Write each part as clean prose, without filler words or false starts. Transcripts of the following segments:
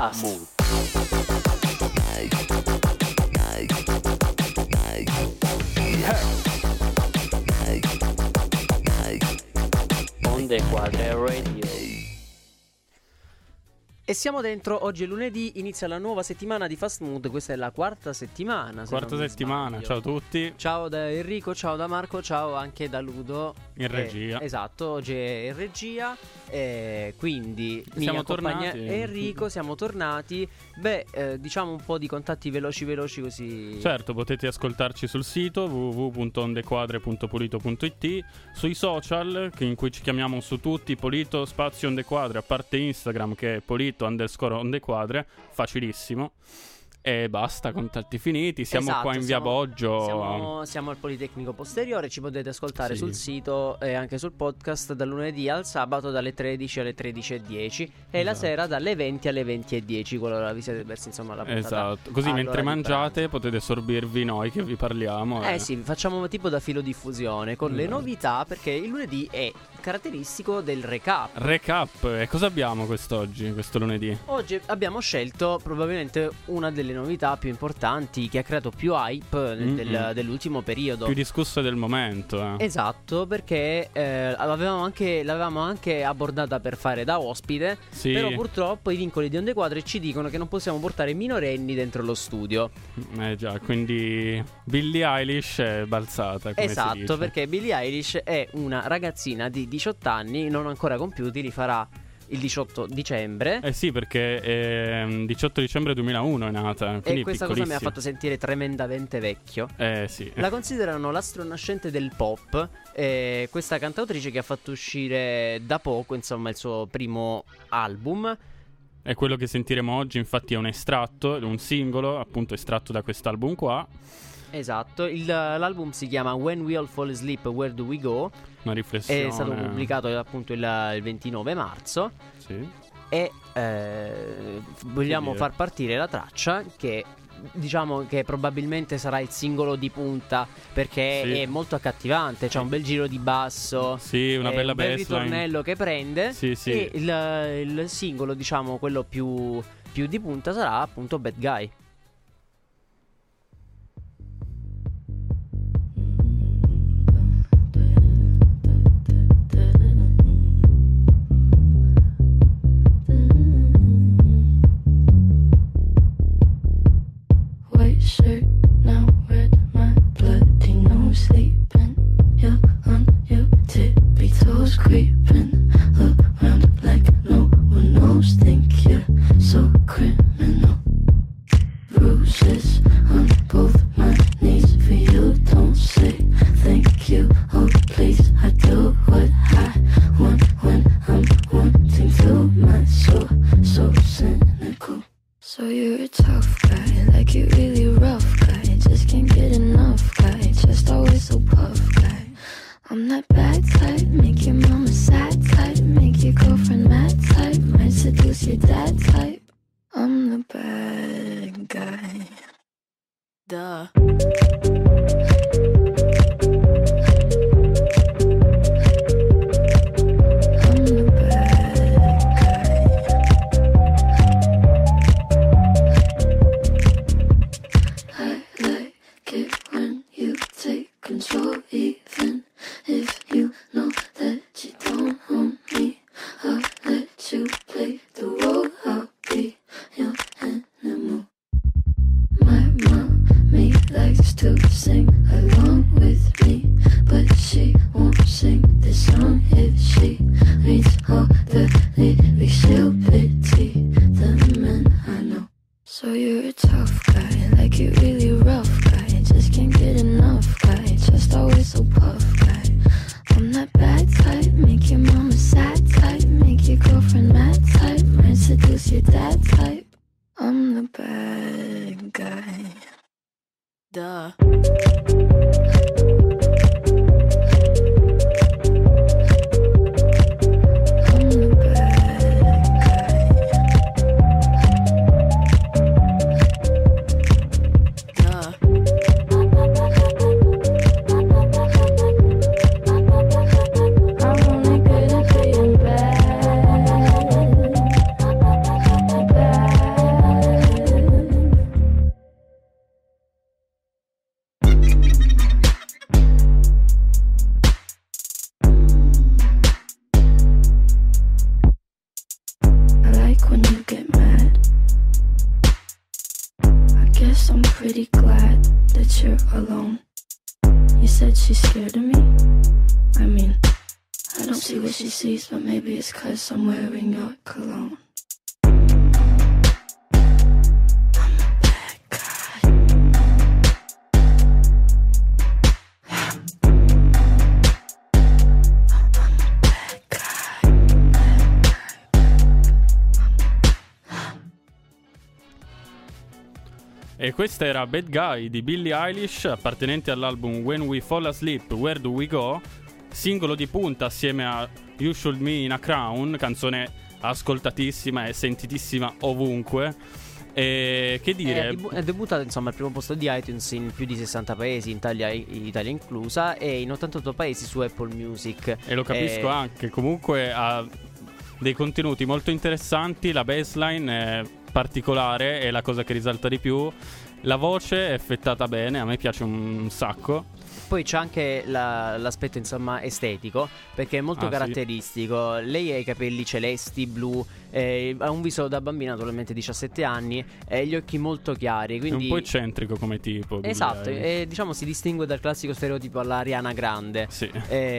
Mood. Onde Quadre Radio. E siamo dentro, oggi è lunedì, inizia la nuova settimana di Fast Mood, questa è la quarta settimana. Ciao a tutti. Ciao da Enrico, ciao da Marco, ciao anche da Ludo. In regia. Esatto, oggi è in regia, quindi siamo accompagna tornati. Enrico, siamo tornati. Diciamo un po' di contatti veloci così. Certo, potete ascoltarci sul sito www.ondequadre.pulito.it, sui social in cui ci chiamiamo su tutti Polito spazio Ondequadre, a parte Instagram che è Polito_Ondequadre, facilissimo. E basta, contatti finiti. Siamo qua in via Boggio. Siamo al Politecnico Posteriore. Ci potete ascoltare Sì. sul sito e anche sul podcast dal lunedì al sabato dalle 13 alle 13:10 e la sera dalle 20 alle 20:10, qualora vi siete persi insomma la puntata. Esatto, così mentre mangiate potete sorbirvi noi che vi parliamo. Sì, facciamo tipo da filodiffusione con le novità, perché il lunedì è caratteristico del recap. E cosa abbiamo quest'oggi, questo lunedì? Oggi abbiamo scelto probabilmente una delle novità più importanti che ha creato più hype dell'ultimo periodo, più discussa del momento. Esatto, perché l'avevamo anche abbordata per fare da ospite. Sì. Però purtroppo i vincoli di Onde Quadre ci dicono che non possiamo portare minorenni dentro lo studio. Già, quindi Billie Eilish è balzata, come si Esatto, dice. perché Billie Eilish è una ragazzina di 18 anni non ancora compiuti, li farà il 18 dicembre. Sì, perché è 18 dicembre 2001 è nata. E questa cosa mi ha fatto sentire tremendamente vecchio. Sì. La considerano l'astronascente del pop. Questa cantautrice che ha fatto uscire da poco, insomma, il suo primo album. È quello che sentiremo oggi, infatti è un estratto, è un singolo, appunto estratto da quest'album qua. Esatto, l'album si chiama When We All Fall Asleep, Where Do We Go? Una riflessione. È stato pubblicato appunto il 29 marzo. Sì. E vogliamo far partire la traccia che diciamo che probabilmente sarà il singolo di punta, perché Sì. è molto accattivante, c'ha un bel giro di basso. Sì, una bella un bel bassline. ritornello che prende. Sì, sì. E il singolo, diciamo, quello più di punta sarà appunto Bad Guy. White shirt, now red, my bloody nose sleeping. You're on your tippy toes, creeping around like no one knows. Think you're so criminal. Bruises on both my knees for you. Don't say thank you. Oh please, I do what I want when I'm wanting to. My soul, so cynical. So you're a tough guy, like you really rough guy. Just can't get enough guy, just always so puff guy. I'm that bad type, make your mama sad type, make your girlfriend mad type, might seduce your dad type. I'm the bad guy. Duh. I'm the bad guy. I like it when you take control, even if you know that you don't own me. I'll let you play the role, I'll be your animal. My mommy likes to sing along with me, but she won't sing this song if she reads all the lyrics. She'll pity the men I know. So you're a tough guy, like you really rough guy. Just can't get enough guy, just always so puff guy. I'm that bad type, make your mama sad type, make your girlfriend mad type, might seduce your dad type. I'm the bad guy. Duh. I'm the bad guy. Duh. I'm only good at being bad. Bad. alone. You said she's scared of me? I mean, I don't see what she sees, but maybe it's 'cause I'm wearing your cologne. E questa era Bad Guy di Billie Eilish, appartenente all'album When We Fall Asleep, Where Do We Go, singolo di punta assieme a You Should Me in a Crown, canzone ascoltatissima e sentitissima ovunque. E che dire, è debuttata insomma al primo posto di iTunes in più di 60 paesi, Italia inclusa, e in 88 paesi su Apple Music. E lo capisco anche, comunque ha dei contenuti molto interessanti, la bassline è particolare, è la cosa che risalta di più, la voce è effettata bene, a me piace un sacco. Poi c'è anche l'aspetto insomma estetico, perché è molto caratteristico. Sì. Lei ha i capelli celesti, blu, ha un viso da bambina, naturalmente 17 anni, e gli occhi molto chiari, quindi è un po' eccentrico come tipo. Esatto, e diciamo si distingue dal classico stereotipo alla Ariana Grande. Sì.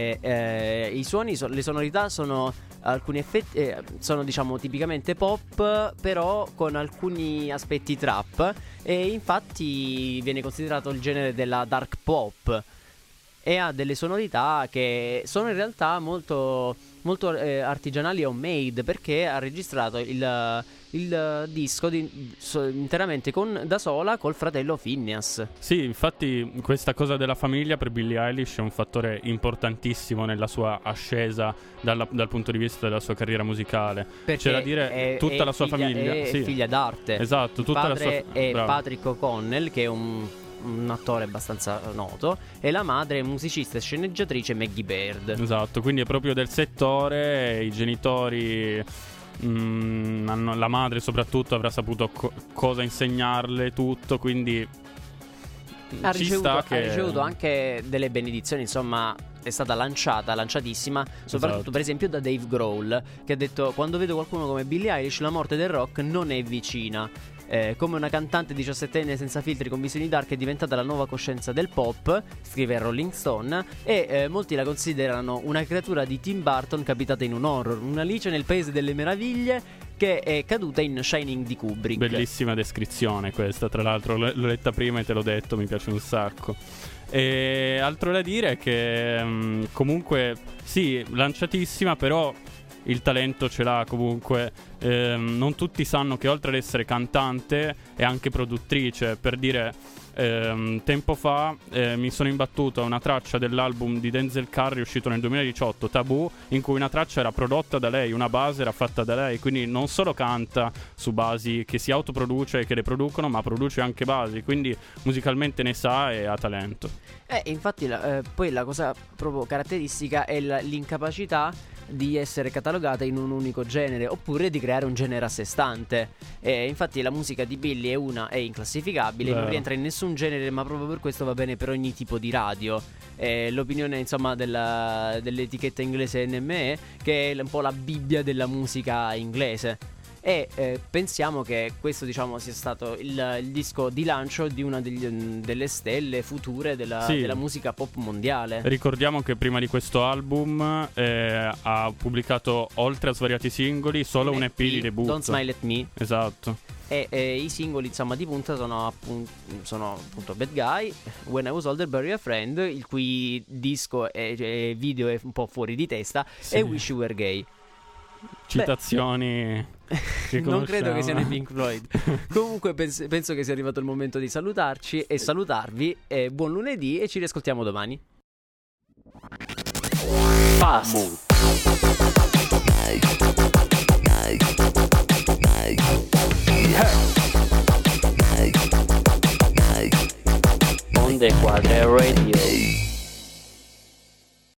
I suoni, le sonorità sono alcuni effetti, sono diciamo tipicamente pop, però con alcuni aspetti trap, e infatti viene considerato il genere della dark pop, e ha delle sonorità che sono in realtà molto artigianali e homemade, perché ha registrato il disco interamente da sola col fratello Finneas. Sì, infatti questa cosa della famiglia per Billie Eilish è un fattore importantissimo nella sua ascesa dal punto di vista della sua carriera musicale. Perché c'è da dire tutta la sua famiglia è figlia d'arte. Esatto, tutta la sua è Patrick O'Connell, che è un attore abbastanza noto, e la madre è musicista e sceneggiatrice Maggie Baird. Esatto, quindi è proprio del settore. I genitori la madre soprattutto avrà saputo cosa insegnarle, tutto, quindi ha ricevuto anche delle benedizioni, insomma è stata lanciatissima, soprattutto esatto. Per esempio da Dave Grohl, che ha detto: quando vedo qualcuno come Billie Eilish la morte del rock non è vicina. Come una cantante 17enne senza filtri con visioni dark è diventata la nuova coscienza del pop, scrive Rolling Stone, e molti la considerano una creatura di Tim Burton capitata in un horror, un'Alice nel Paese delle Meraviglie che è caduta in Shining di Kubrick. Bellissima descrizione questa, tra l'altro l'ho letta prima e te l'ho detto, mi piace un sacco. E altro da dire è che comunque sì, lanciatissima, però il talento ce l'ha comunque. Non tutti sanno che oltre ad essere cantante è anche produttrice. Per dire, tempo fa mi sono imbattuto a una traccia dell'album di Denzel Curry uscito nel 2018, Taboo, in cui una traccia era prodotta da lei, una base era fatta da lei. Quindi non solo canta su basi che si autoproduce e che le producono, ma produce anche basi, quindi musicalmente ne sa e ha talento. Infatti poi la cosa proprio caratteristica è l'incapacità di essere catalogata in un unico genere, oppure di creare un genere a sé stante. Infatti la musica di Billie è inclassificabile, non rientra in nessun genere, ma proprio per questo va bene per ogni tipo di radio. L'opinione insomma dell'etichetta inglese NME, che è un po' la Bibbia della musica inglese. Pensiamo che questo diciamo sia stato il disco di lancio di una delle stelle future della musica pop mondiale. Ricordiamo che prima di questo album ha pubblicato, oltre a svariati singoli, solo un EP di debutto, Don't Smile at Me. Esatto. E i singoli insomma di punta sono appunto Bad Guy, When I Was Older, Bury a Friend, il cui disco e video è un po' fuori di testa, e Wish You Were Gay. Citazioni che non credo che siano i Pink Floyd. Comunque penso che sia arrivato il momento di salutarci e salutarvi. Buon lunedì, e ci riascoltiamo domani. Fast Onde Quadre Radio.